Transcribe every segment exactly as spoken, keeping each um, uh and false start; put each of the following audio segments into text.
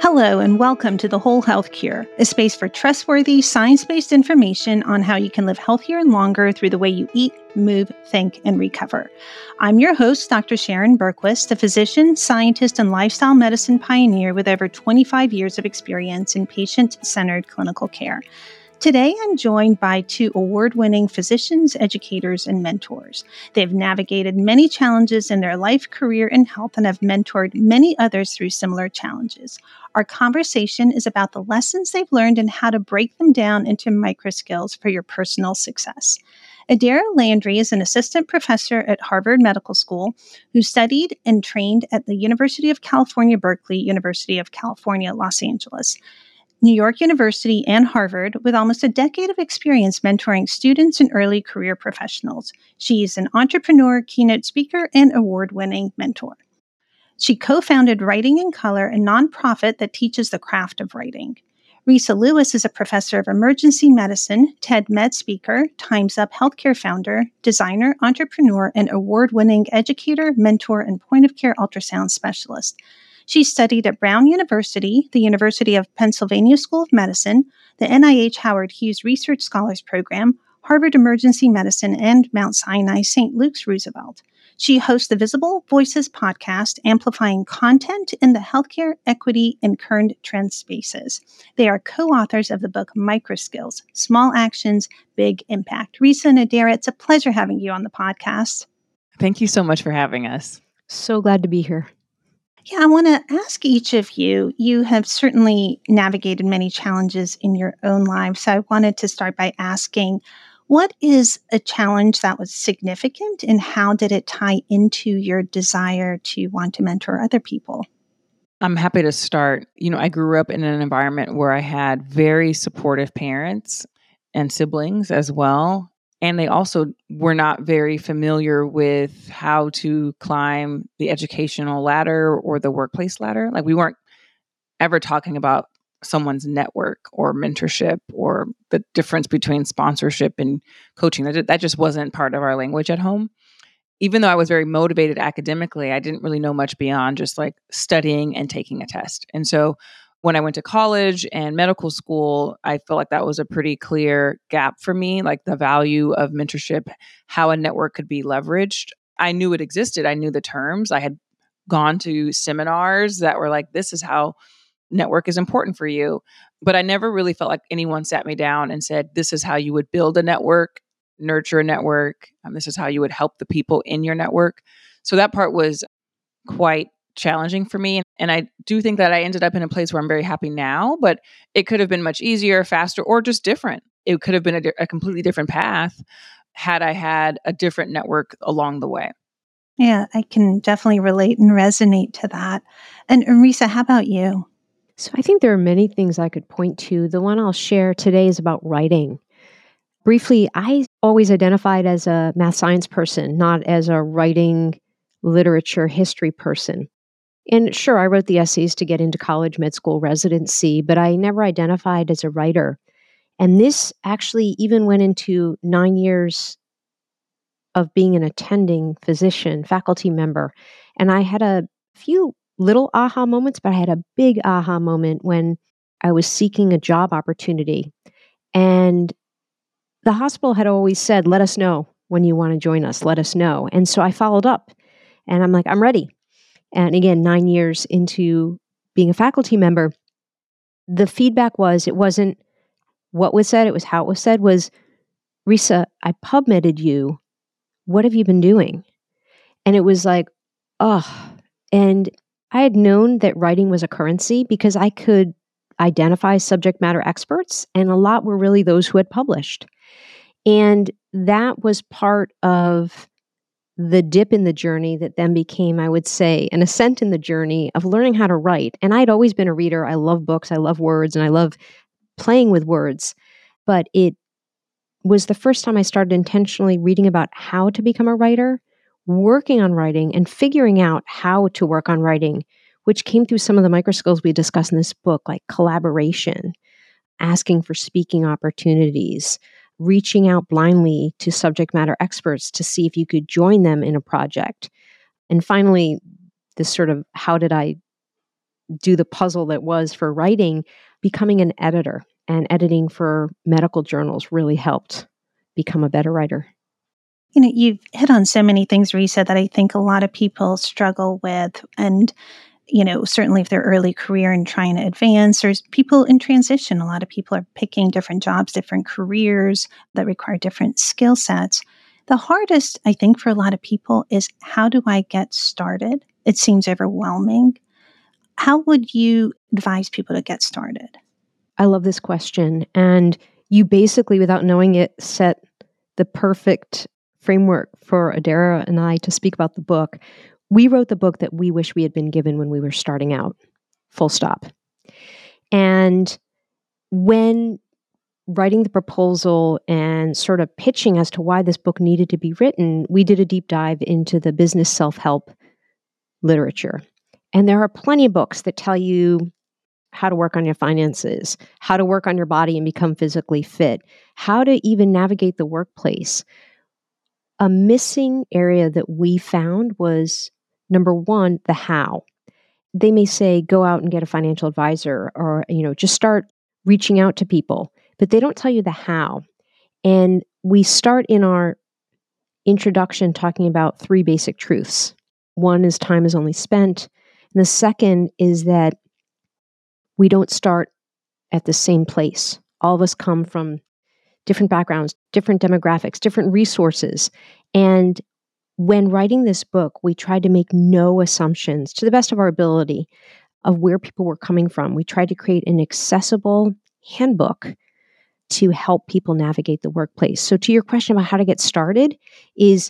Hello and welcome to The Whole Health Cure, a space for trustworthy, science-based information on how you can live healthier and longer through the way you eat, move, think, and recover. I'm your host, Doctor Sharon Berquist, a physician, scientist, and lifestyle medicine pioneer with over twenty-five years of experience in patient-centered clinical care. Today, I'm joined by two award-winning physicians, educators, and mentors. They've navigated many challenges in their life, career, and health, and have mentored many others through similar challenges. Our conversation is about the lessons they've learned and how to break them down into micro skills for your personal success. Adara Landry is an assistant professor at Harvard Medical School who studied and trained at the University of California, Berkeley, University of California, Los Angeles, New York University, and Harvard, with almost a decade of experience mentoring students and early career professionals. She is an entrepreneur, keynote speaker, and award-winning mentor. She co-founded Writing in Color, a nonprofit that teaches the craft of writing. Risa Lewis is a professor of emergency medicine, TED Med speaker, Time's Up healthcare founder, designer, entrepreneur, and award-winning educator, mentor, and point-of-care ultrasound specialist. She studied at Brown University, the University of Pennsylvania School of Medicine, the N I H Howard Hughes Research Scholars Program, Harvard Emergency Medicine, and Mount Sinai Saint Luke's Roosevelt. She hosts the Visible Voices podcast, amplifying content in the healthcare, equity, and current trend spaces. They are co-authors of the book Microskills, Small Actions, Big Impact. Risa and Adara, it's a pleasure having you on the podcast. Thank you so much for having us. So glad to be here. Yeah, I want to ask each of you, you have certainly navigated many challenges in your own lives. So I wanted to start by asking, what is a challenge that was significant and how did it tie into your desire to want to mentor other people? I'm happy to start. You know, I grew up in an environment where I had very supportive parents and siblings as well. And they also were not very familiar with how to climb the educational ladder or the workplace ladder. Like we weren't ever talking about someone's network or mentorship or the difference between sponsorship and coaching. That, that just wasn't part of our language at home. Even though I was very motivated academically, I didn't really know much beyond just like studying and taking a test. And so when I went to college and medical school, I felt like that was a pretty clear gap for me, like the value of mentorship, how a network could be leveraged. I knew it existed. I knew the terms. I had gone to seminars that were like, this is how network is important for you. But I never really felt like anyone sat me down and said, this is how you would build a network, nurture a network. Um, this is how you would help the people in your network. So that part was quite challenging for me. And I do think that I ended up in a place where I'm very happy now, but it could have been much easier, faster, or just different. It could have been a, di- a completely different path had I had a different network along the way. Yeah, I can definitely relate and resonate to that. And, and Risa, how about you? So I think there are many things I could point to. The one I'll share today is about writing. Briefly, I always identified as a math science person, not as a writing, literature, history person. And sure, I wrote the essays to get into college, med school, residency, but I never identified as a writer. And this actually even went into nine years of being an attending physician, faculty member. And I had a few little aha moments, but I had a big aha moment when I was seeking a job opportunity. And the hospital had always said, let us know when you want to join us, let us know. And so I followed up and I'm like, I'm ready. And again, nine years into being a faculty member, the feedback was, it wasn't what was said, it was how it was said, was, Risa, I PubMeded you. What have you been doing? And it was like, oh, and I had known that writing was a currency because I could identify subject matter experts, and a lot were really those who had published. And that was part of the dip in the journey that then became, I would say, an ascent in the journey of learning how to write. And I'd always been a reader. I love books, I love words, and I love playing with words. But it was the first time I started intentionally reading about how to become a writer, working on writing, and figuring out how to work on writing, which came through some of the micro skills we discuss in this book, like collaboration, asking for speaking opportunities, reaching out blindly to subject matter experts to see if you could join them in a project. And finally, this sort of, how did I do the puzzle that was for writing, becoming an editor and editing for medical journals really helped become a better writer. You know, you've hit on so many things, Risa, that I think a lot of people struggle with. And, you know, certainly if they're early career and trying to advance, there's people in transition. A lot of people are picking different jobs, different careers that require different skill sets. The hardest, I think, for a lot of people is, how do I get started? It seems overwhelming. How would you advise people to get started? I love this question. And you basically, without knowing it, set the perfect framework for Adara and I to speak about the book. We wrote the book that we wish we had been given when we were starting out, full stop. And when writing the proposal and sort of pitching as to why this book needed to be written, we did a deep dive into the business self-help literature. And there are plenty of books that tell you how to work on your finances, how to work on your body and become physically fit, how to even navigate the workplace. A missing area that we found was, number one, the how. They may say, go out and get a financial advisor, or, you know, just start reaching out to people, but they don't tell you the how. And we start in our introduction talking about three basic truths. One is time is only spent. And the second is that we don't start at the same place. All of us come from different backgrounds, different demographics, different resources. And when writing this book, we tried to make no assumptions to the best of our ability of where people were coming from. We tried to create an accessible handbook to help people navigate the workplace. So to your question about how to get started is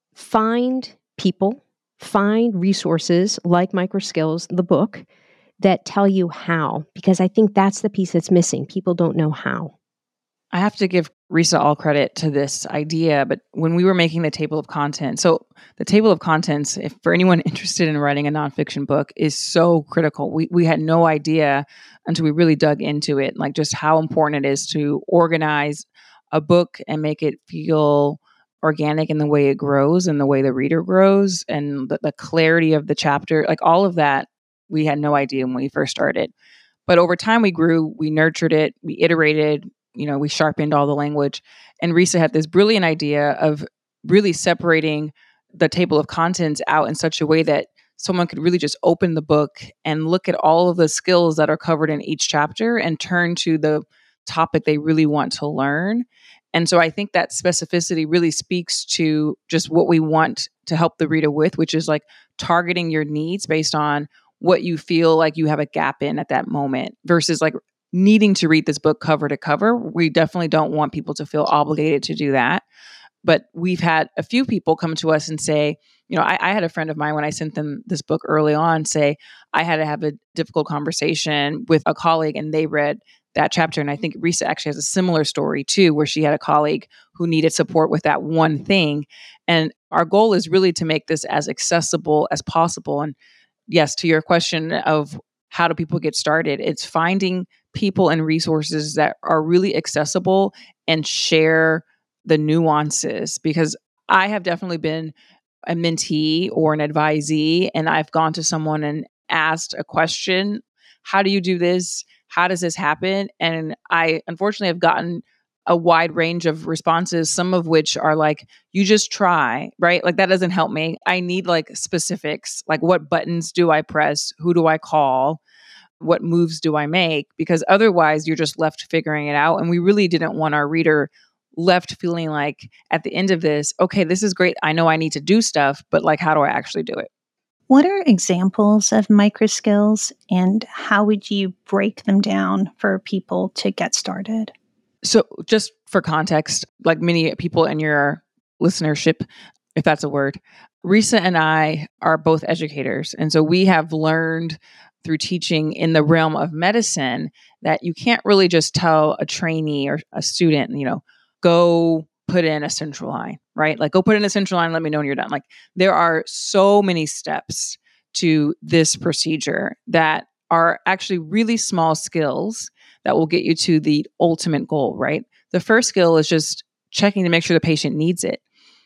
find people, find resources like MicroSkills, the book, that tell you how, because I think that's the piece that's missing. People don't know how. I have to give Risa all credit to this idea, but when we were making the table of contents, so the table of contents, if for anyone interested in writing a nonfiction book, is so critical. We we had no idea until we really dug into it, like just how important it is to organize a book and make it feel organic in the way it grows and the way the reader grows and the, the clarity of the chapter, like all of that. We had no idea when we first started. But over time we grew, we nurtured it, we iterated, you know, we sharpened all the language. And Risa had this brilliant idea of really separating the table of contents out in such a way that someone could really just open the book and look at all of the skills that are covered in each chapter and turn to the topic they really want to learn. And so I think that specificity really speaks to just what we want to help the reader with, which is like targeting your needs based on what you feel like you have a gap in at that moment versus like needing to read this book cover to cover. We definitely don't want people to feel obligated to do that. But we've had a few people come to us and say, you know, I, I had a friend of mine when I sent them this book early on say, I had to have a difficult conversation with a colleague and they read that chapter. And I think Risa actually has a similar story too, where she had a colleague who needed support with that one thing. And our goal is really to make this as accessible as possible. And yes, to your question of how do people get started, it's finding people and resources that are really accessible and share the nuances. Because I have definitely been a mentee or an advisee, and I've gone to someone and asked a question, how do you do this? How does this happen? And I unfortunately have gotten a wide range of responses, some of which are like, you just try, right? Like that doesn't help me. I need like specifics, like what buttons do I press? Who do I call? What moves do I make? Because otherwise you're just left figuring it out. And we really didn't want our reader left feeling like at the end of this, okay, this is great. I know I need to do stuff, but like, how do I actually do it? What are examples of MicroSkills and how would you break them down for people to get started? So just for context, like many people in your listenership, if that's a word, Risa and I are both educators. And so we have learned through teaching in the realm of medicine that you can't really just tell a trainee or a student, you know, go put in a central line, right? Like go put in a central line, let me know when you're done. Like there are so many steps to this procedure that are actually really small skills that will get you to the ultimate goal, right? The first skill is just checking to make sure the patient needs it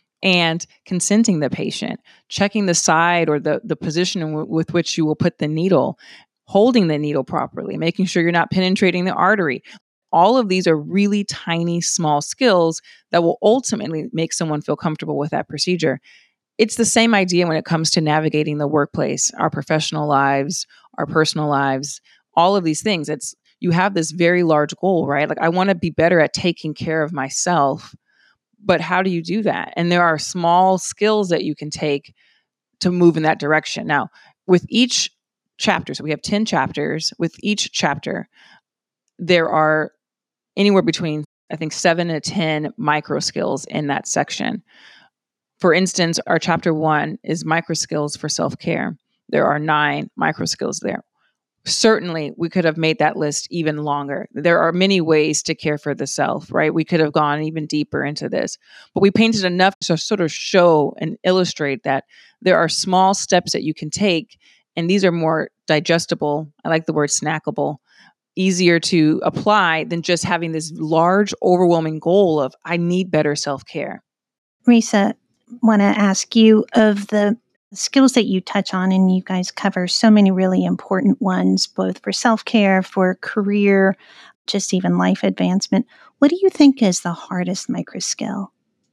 and consenting the patient, checking the side or the, the position w- with which you will put the needle. holding the needle properly, making sure you're not penetrating the artery. All of these are really tiny, small skills that will ultimately make someone feel comfortable with that procedure. It's the same idea when it comes to navigating the workplace, our professional lives, our personal lives, all of these things. It's you have this very large goal, right? Like, I want to be better at taking care of myself, but how do you do that? And there are small skills that you can take to move in that direction. Now, with each chapter, so we have ten chapters, with each chapter, there are anywhere between, I think, seven to ten micro skills in that section. For instance, our chapter one is micro skills for self-care. There are nine micro skills there. Certainly, we could have made that list even longer. There are many ways to care for the self, right? We could have gone even deeper into this, but we painted enough to sort of show and illustrate that there are small steps that you can take, and these are more digestible. I like the word snackable, easier to apply than just having this large, overwhelming goal of, I need better self-care. Risa, want to ask you, of the skills that you touch on, and you guys cover so many really important ones, both for self-care, for career, just even life advancement. What do you think is the hardest micro skill?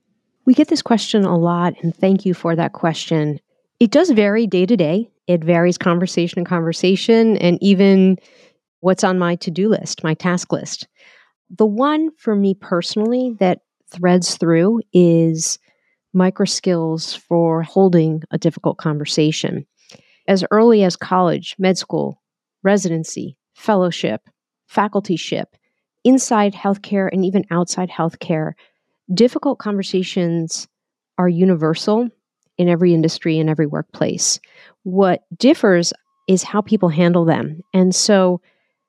We get this question a lot, and thank you for that question. It does vary day to day. It varies conversation to conversation, and even what's on my to-do list, my task list. The one for me personally that threads through is micro skills for holding a difficult conversation. As early as college, med school, residency, fellowship, facultyship, inside healthcare, and even outside healthcare, difficult conversations are universal in every industry and every workplace. What differs is how people handle them. And so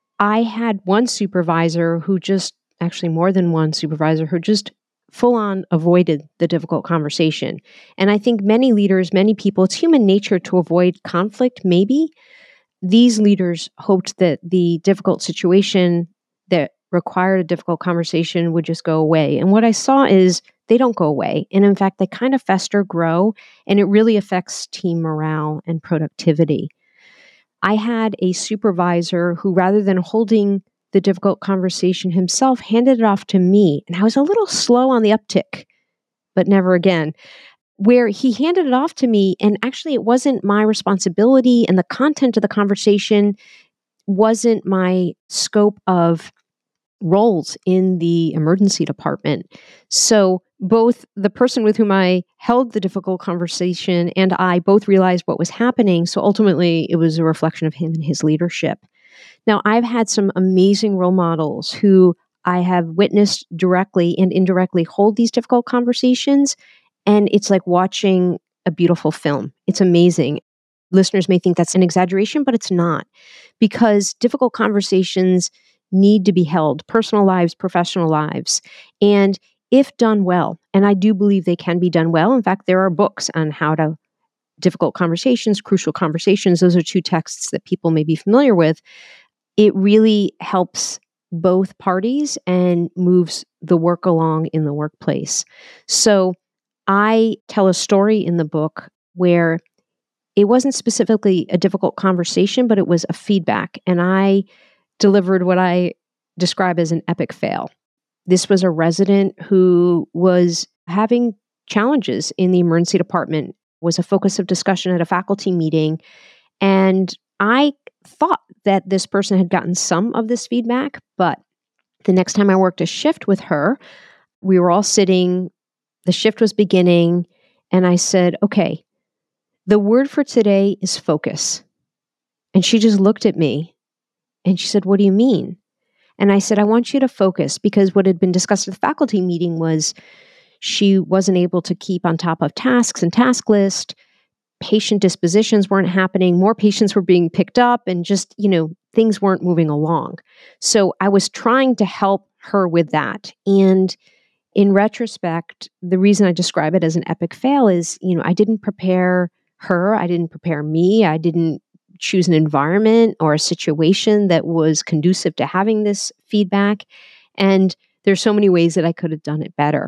I had one supervisor who just, actually more than one supervisor, who just full on avoided the difficult conversation. And I think many leaders, many people, it's human nature to avoid conflict, maybe. These leaders hoped that the difficult situation that required a difficult conversation would just go away. And what I saw is they don't go away. And in fact, they kind of fester, grow, and it really affects team morale and productivity. I had a supervisor who, rather than holding the difficult conversation himself, handed it off to me. And I was a little slow on the uptick, but never again, where he handed it off to me. And actually, it wasn't my responsibility, and the content of the conversation wasn't my scope of roles in the emergency department. So both the person with whom I held the difficult conversation and I both realized what was happening. So ultimately, it was a reflection of him and his leadership. Now, I've had some amazing role models who I have witnessed directly and indirectly hold these difficult conversations, and it's like watching a beautiful film. It's amazing. Listeners may think that's an exaggeration, but it's not, because difficult conversations need to be held, personal lives, professional lives, and if done well, and I do believe they can be done well. In fact, there are books on how to difficult conversations, crucial conversations. Those are two texts that people may be familiar with. It really helps both parties and moves the work along in the workplace. So I tell a story in the book where it wasn't specifically a difficult conversation, but it was a feedback. And I delivered what I describe as an epic fail. This was a resident who was having challenges in the emergency department, was a focus of discussion at a faculty meeting. And I thought that this person had gotten some of this feedback, but the next time I worked a shift with her, we were all sitting, the shift was beginning, and I said, okay, the word for today is focus. And she just looked at me and she said, what do you mean? And I said, I want you to focus, because what had been discussed at the faculty meeting was she wasn't able to keep on top of tasks and task list. Patient dispositions weren't happening. More patients were being picked up, and just, you know, things weren't moving along. So I was trying to help her with that. And in retrospect, the reason I describe it as an epic fail is, you know, I didn't prepare her. I didn't prepare me. I didn't choose an environment or a situation that was conducive to having this feedback. And there's so many ways that I could have done it better.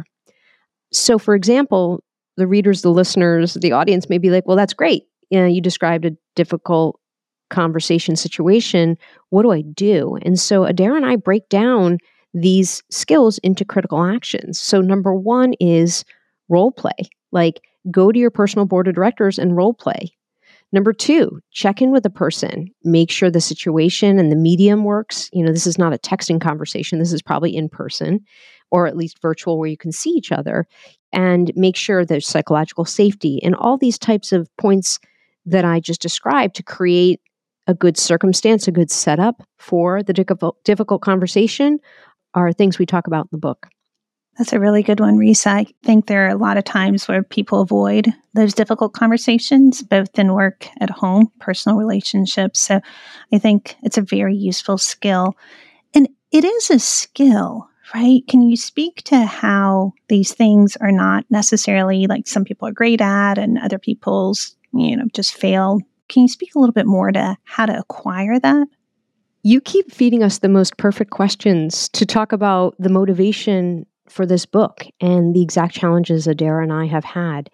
So, for example, the readers, the listeners, the audience may be like, well, that's great. You know, you described a difficult conversation situation, what do I do? And so Adair and I break down these skills into critical actions. So number one is role play, like go to your personal board of directors and role play. Number two, check in with the person, make sure the situation and the medium works. You know, this is not a texting conversation. This is probably in person or at least virtual where you can see each other, and make sure there's psychological safety and all these types of points that I just described to create a good circumstance, a good setup for the difficult, difficult conversation are things we talk about in the book. That's a really good one, Risa. I think there are a lot of times where people avoid those difficult conversations, both in work, at home, personal relationships. So I think it's a very useful skill. And it is a skill, right? Can you speak to how these things are not necessarily like some people are great at and other people's, you know, just fail? Can you speak a little bit more to how to acquire that? You keep feeding us the most perfect questions to talk about the motivation for this book and the exact challenges Adair and I have had.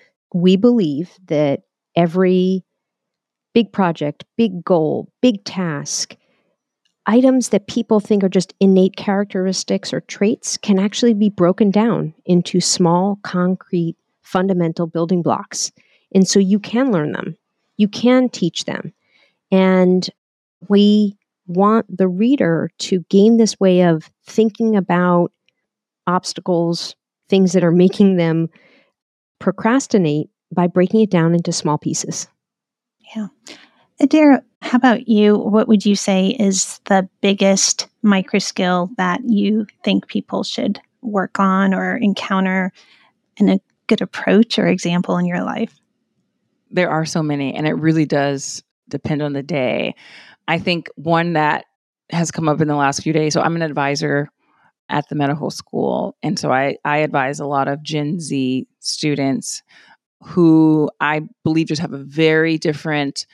We believe that every big project, big goal, big task, items that people think are just innate characteristics or traits can actually be broken down into small, concrete, fundamental building blocks. And so you can learn them. You can teach them. And we want the reader to gain this way of thinking about obstacles, things that are making them procrastinate by breaking it down into small pieces. Yeah. Adair, how about you? What would you say is the biggest micro skill that you think people should work on or encounter in a good approach or example in your life? There are so many, and it really does depend on the day. I think one that has come up in the last few days, so I'm an advisor at the medical school. And so I, I advise a lot of Gen Z students who I believe just have a very different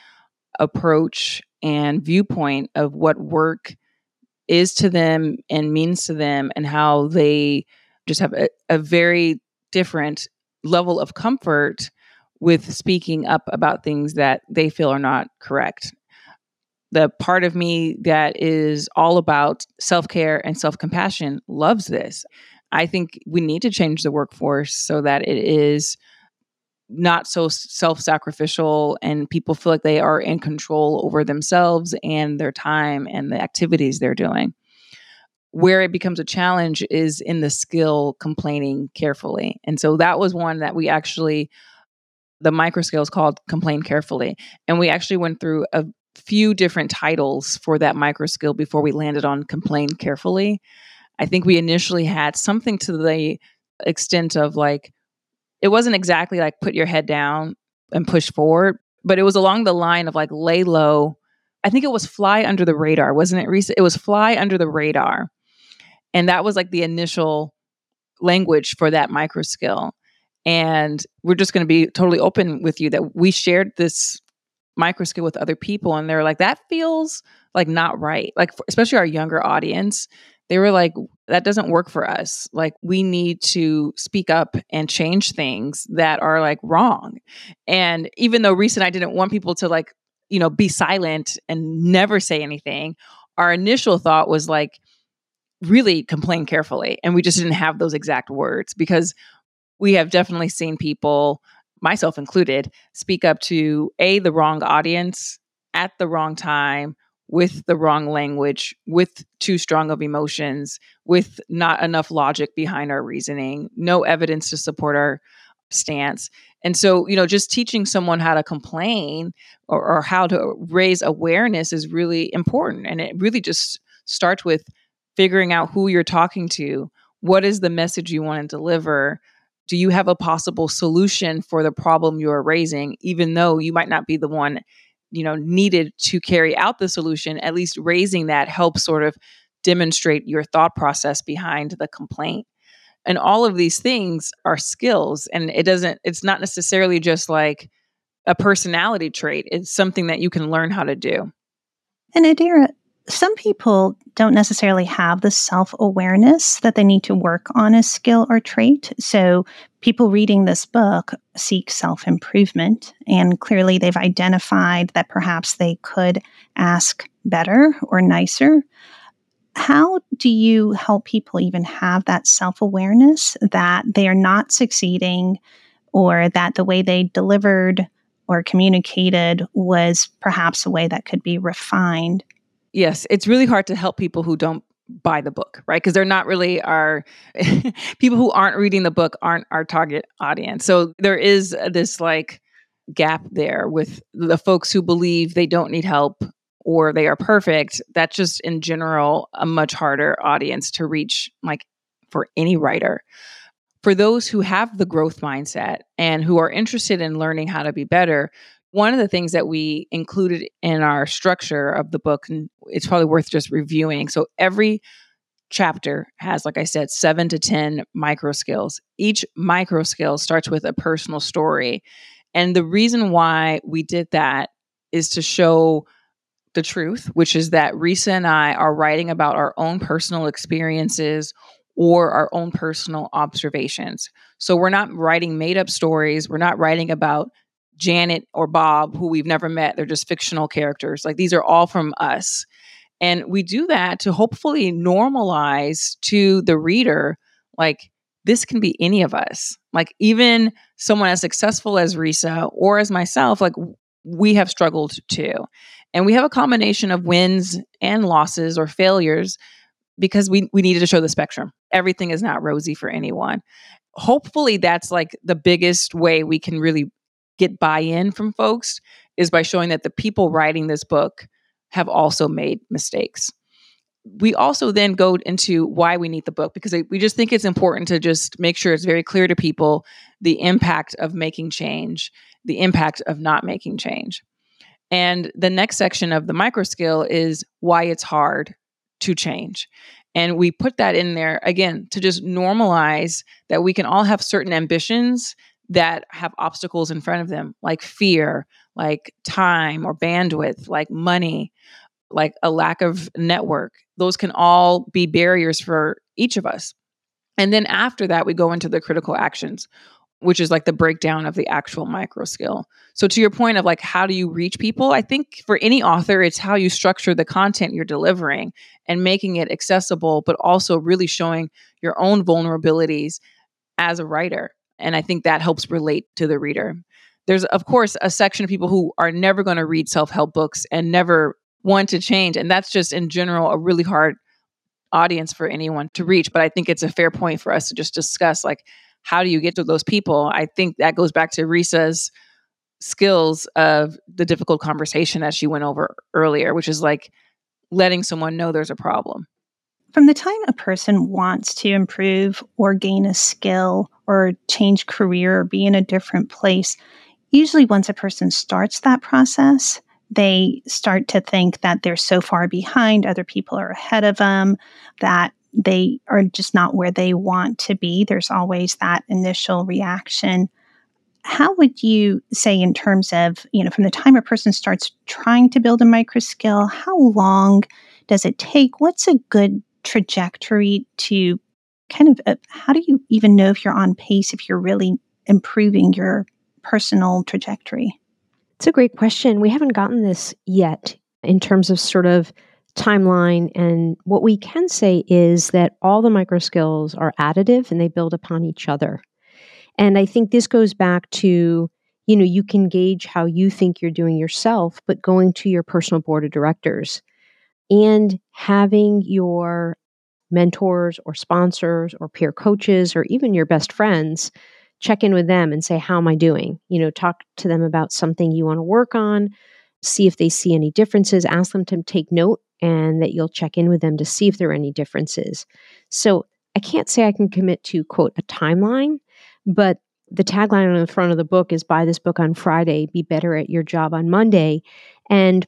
approach and viewpoint of what work is to them and means to them, and how they just have a, a very different level of comfort with speaking up about things that they feel are not correct. The part of me that is all about self-care and self-compassion loves this. I think we need to change the workforce so that it is not so self-sacrificial and people feel like they are in control over themselves and their time and the activities they're doing. Where it becomes a challenge is in the skill complaining carefully. And so that was one that we actually, the micro skill is called Complain Carefully. And we actually went through a few different titles for that micro skill before we landed on Complain Carefully. I think we initially had something to the extent of like, it wasn't exactly like put your head down and push forward, but it was along the line of like lay low. I think it was fly under the radar, wasn't it, Risa? It was fly under the radar. And that was like the initial language for that micro skill. And we're just going to be totally open with you that we shared this micro skill with other people, and they're like, that feels like not right. Like, for, especially our younger audience, they were like, that doesn't work for us. Like, we need to speak up and change things that are like wrong. And even though Reese and I didn't want people to like, you know, be silent and never say anything, our initial thought was like, really complain carefully. And we just didn't have those exact words, because we have definitely seen people, myself included, speak up to A, the wrong audience at the wrong time, with the wrong language, with too strong of emotions, with not enough logic behind our reasoning, no evidence to support our stance. And so, you know, just teaching someone how to complain or, or how to raise awareness is really important. And it really just starts with figuring out who you're talking to. What is the message you want to deliver? Do you have a possible solution for the problem you're raising, even though you might not be the one, you know, needed to carry out the solution? At least raising that helps sort of demonstrate your thought process behind the complaint. And all of these things are skills, and it doesn't, it's not necessarily just like a personality trait. It's something that you can learn how to do. And Adair, some people don't necessarily have the self-awareness that they need to work on a skill or trait. So people reading this book seek self-improvement, and clearly they've identified that perhaps they could ask better or nicer. How do you help people even have that self-awareness that they are not succeeding, or that the way they delivered or communicated was perhaps a way that could be refined? Yes, it's really hard to help people who don't buy the book, right? Because they're not really our people who aren't reading the book aren't our target audience. So there is this like gap there with the folks who believe they don't need help or they are perfect. That's just in general a much harder audience to reach, like for any writer. For those who have the growth mindset and who are interested in learning how to be better, one of the things that we included in our structure of the book, and it's probably worth just reviewing. So every chapter has, like I said, seven to ten micro skills. Each micro skill starts with a personal story. And the reason why we did that is to show the truth, which is that Risa and I are writing about our own personal experiences or our own personal observations. So we're not writing made up stories. We're not writing about Janet or Bob, who we've never met. They're just fictional characters. Like these are all from us. And we do that to hopefully normalize to the reader, like this can be any of us. Like even someone as successful as Risa or as myself, like we have struggled too. And we have a combination of wins and losses or failures because we, we needed to show the spectrum. Everything is not rosy for anyone. Hopefully that's like the biggest way we can really get buy-in from folks is by showing that the people writing this book have also made mistakes. We also then go into why we need the book because we just think it's important to just make sure it's very clear to people the impact of making change, the impact of not making change. And the next section of the micro skill is why it's hard to change. And we put that in there, again, to just normalize that we can all have certain ambitions that have obstacles in front of them, like fear, like time or bandwidth, like money, like a lack of network. Those can all be barriers for each of us. And then after that, we go into the critical actions, which is like the breakdown of the actual micro skill. So to your point of like, how do you reach people? I think for any author, it's how you structure the content you're delivering and making it accessible, but also really showing your own vulnerabilities as a writer. And I think that helps relate to the reader. There's, of course, a section of people who are never going to read self-help books and never want to change. And that's just in general a really hard audience for anyone to reach. But I think it's a fair point for us to just discuss, like, how do you get to those people? I think that goes back to Risa's skills of the difficult conversation that she went over earlier, which is like letting someone know there's a problem. From the time a person wants to improve or gain a skill or change career or be in a different place, usually once a person starts that process, they start to think that they're so far behind, other people are ahead of them, that they are just not where they want to be. There's always that initial reaction. How would you say in terms of, you know, from the time a person starts trying to build a micro skill, how long does it take? What's a good trajectory to kind of, uh, how do you even know if you're on pace, if you're really improving your personal trajectory? It's a great question. We haven't gotten this yet in terms of sort of timeline. And what we can say is that all the micro skills are additive and they build upon each other. And I think this goes back to, you know, you can gauge how you think you're doing yourself, but going to your personal board of directors and having your mentors or sponsors or peer coaches or even your best friends check in with them and say, how am I doing? You know, talk to them about something you want to work on, see if they see any differences, ask them to take note and that you'll check in with them to see if there are any differences. So I can't say I can commit to, quote, a timeline, but the tagline on the front of the book is buy this book on Friday, be better at your job on Monday. And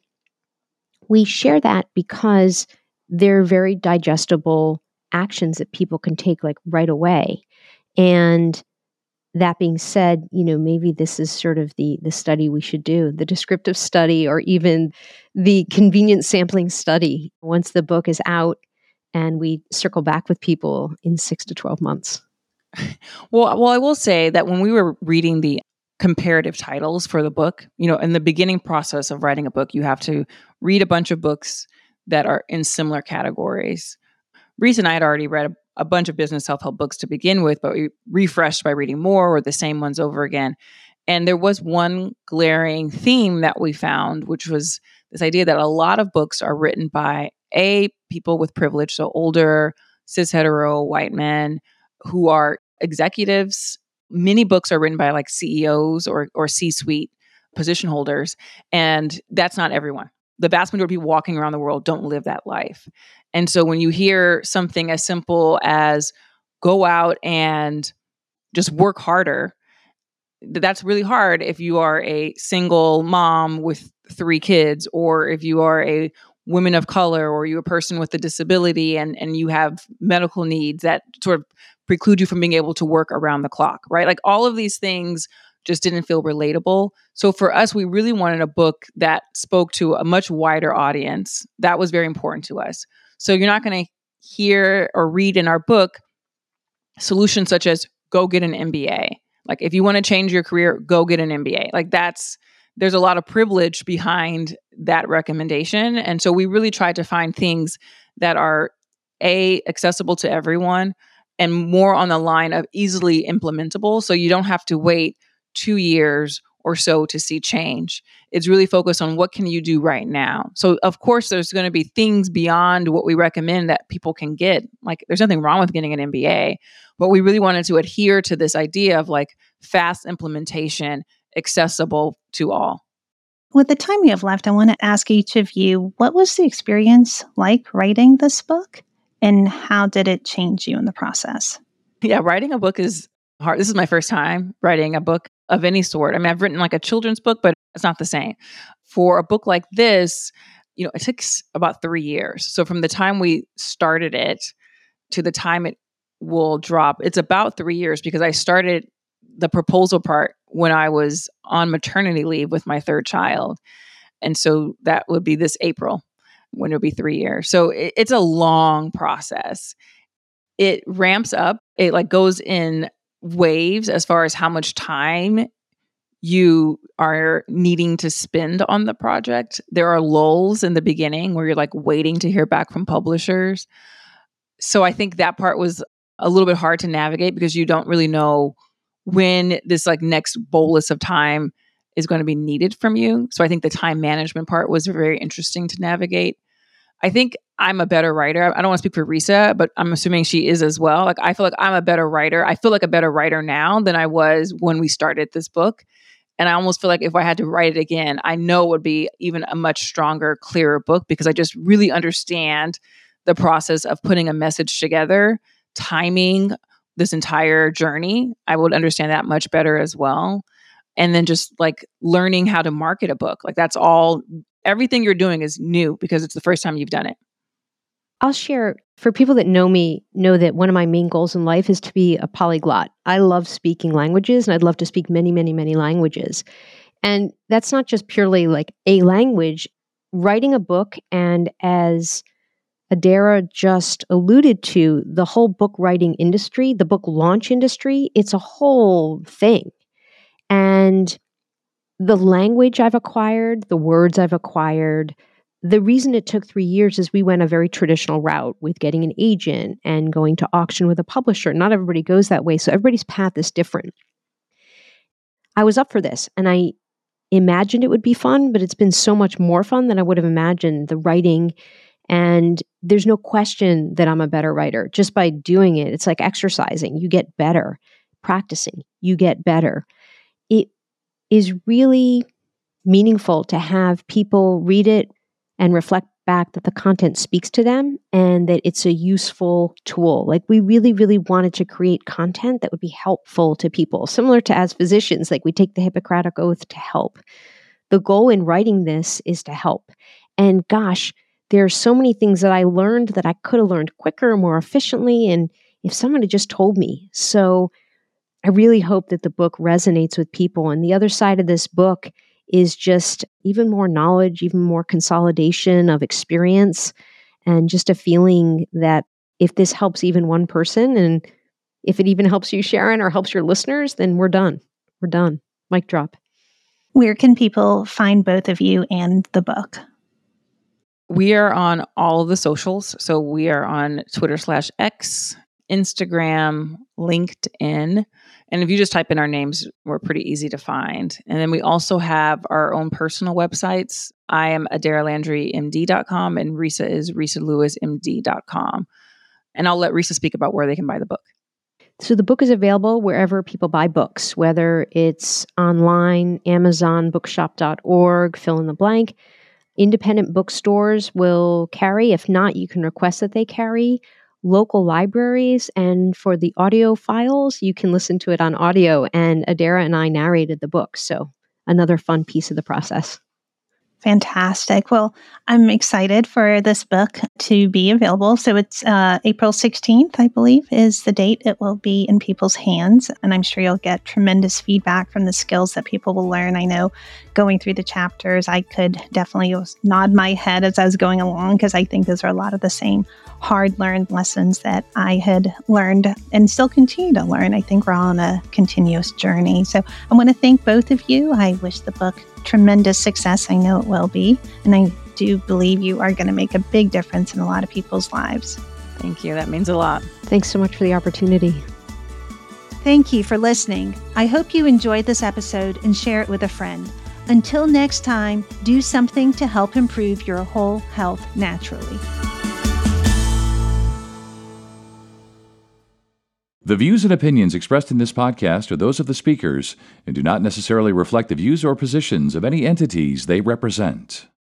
we share that because they're very digestible actions that people can take like right away. And that being said, you know, maybe this is sort of the the study we should do, the descriptive study or even the convenient sampling study once the book is out and we circle back with people in six to twelve months. Well, well, I will say that when we were reading the comparative titles for the book, you know, in the beginning process of writing a book, you have to read a bunch of books that are in similar categories. Reese and I had already read a, a bunch of business self-help books to begin with, but we refreshed by reading more or the same ones over again. And there was one glaring theme that we found, which was this idea that a lot of books are written by A, people with privilege, so older, cis hetero white men who are executives. Many books are written by like C E Os or or C-suite position holders, and that's not everyone. The vast majority of people walking around the world don't live that life. And so when you hear something as simple as go out and just work harder, that's really hard if you are a single mom with three kids, or if you are a woman of color, or you're a person with a disability and, and you have medical needs that sort of preclude you from being able to work around the clock, right? Like all of these things just didn't feel relatable. So for us, we really wanted a book that spoke to a much wider audience. That was very important to us. So you're not going to hear or read in our book solutions such as go get an M B A. Like if you want to change your career, go get an M B A. Like that's, there's a lot of privilege behind that recommendation. And so we really tried to find things that are A, accessible to everyone, and more on the line of easily implementable. So you don't have to wait two years or so to see change. It's really focused on what can you do right now. So of course, there's going to be things beyond what we recommend that people can get. Like there's nothing wrong with getting an M B A, but we really wanted to adhere to this idea of like fast implementation, accessible to all. With the time we have left, I want to ask each of you, what was the experience like writing this book, and how did it change you in the process? Yeah, writing a book is hard. This is my first time writing a book of any sort. I mean, I've written like a children's book, but it's not the same. For a book like this, you know, it takes about three years. So from the time we started it to the time it will drop, it's about three years because I started the proposal part when I was on maternity leave with my third child. And so that would be this April when it'll be three years. So it, it's a long process. It ramps up. It like goes in waves as far as how much time you are needing to spend on the project. There are lulls in the beginning where you're like waiting to hear back from publishers. So I think that part was a little bit hard to navigate because you don't really know when this like next bolus of time is going to be needed from you. So I think the time management part was very interesting to navigate. I think I'm a better writer. I don't want to speak for Risa, but I'm assuming she is as well. Like I feel like I'm a better writer. I feel like a better writer now than I was when we started this book. And I almost feel like if I had to write it again, I know it would be even a much stronger, clearer book because I just really understand the process of putting a message together, timing this entire journey. I would understand that much better as well. And then just like learning how to market a book. Like that's all, everything you're doing is new because it's the first time you've done it. I'll share, for people that know me, know that one of my main goals in life is to be a polyglot. I love speaking languages and I'd love to speak many, many, many languages. And that's not just purely like a language. Writing a book, and as Adara just alluded to, the whole book writing industry, the book launch industry, it's a whole thing. And the language I've acquired, the words I've acquired, the reason it took three years is we went a very traditional route with getting an agent and going to auction with a publisher. Not everybody goes that way, so everybody's path is different. I was up for this, and I imagined it would be fun, but it's been so much more fun than I would have imagined, the writing. And there's no question that I'm a better writer. Just by doing it, it's like exercising. You get better. Practicing, you get better. It is really meaningful to have people read it and reflect back that the content speaks to them and that it's a useful tool. Like we really, really wanted to create content that would be helpful to people, similar to as physicians, like we take the Hippocratic Oath to help. The goal in writing this is to help. And gosh, there are so many things that I learned that I could have learned quicker, more efficiently, and if someone had just told me. So I really hope that the book resonates with people. And the other side of this book is just even more knowledge, even more consolidation of experience, and just a feeling that if this helps even one person, and If it even helps you, Sharon, or helps your listeners, then we're done. We're done. Mic drop. Where can people find both of you and the book? We are on all of the socials. So we are on Twitter slash X, Instagram, LinkedIn. And if you just type in our names, we're pretty easy to find. And then we also have our own personal websites. I am Adara Landry M D dot com and Risa is Risa Lewis M D dot com. And I'll let Risa speak about where they can buy the book. So the book is available wherever people buy books, whether it's online, Amazon, bookshop dot org, fill in the blank. Independent bookstores will carry. If not, you can request that they carry. Local libraries, and for the audio files, you can listen to it on audio. And Adara and I narrated the book, so another fun piece of the process. Fantastic. Well, I'm excited for this book to be available. So it's uh, April sixteenth, I believe, is the date it will be in people's hands. And I'm sure you'll get tremendous feedback from the skills that people will learn. I know going through the chapters, I could definitely nod my head as I was going along because I think those are a lot of the same hard-learned lessons that I had learned and still continue to learn. I think we're all on a continuous journey. So I want to thank both of you. I wish the book tremendous success. I know it will be. And I do believe you are going to make a big difference in a lot of people's lives. Thank you. That means a lot. Thanks so much for the opportunity. Thank you for listening. I hope you enjoyed this episode and share it with a friend. Until next time, do something to help improve your whole health naturally. The views and opinions expressed in this podcast are those of the speakers and do not necessarily reflect the views or positions of any entities they represent.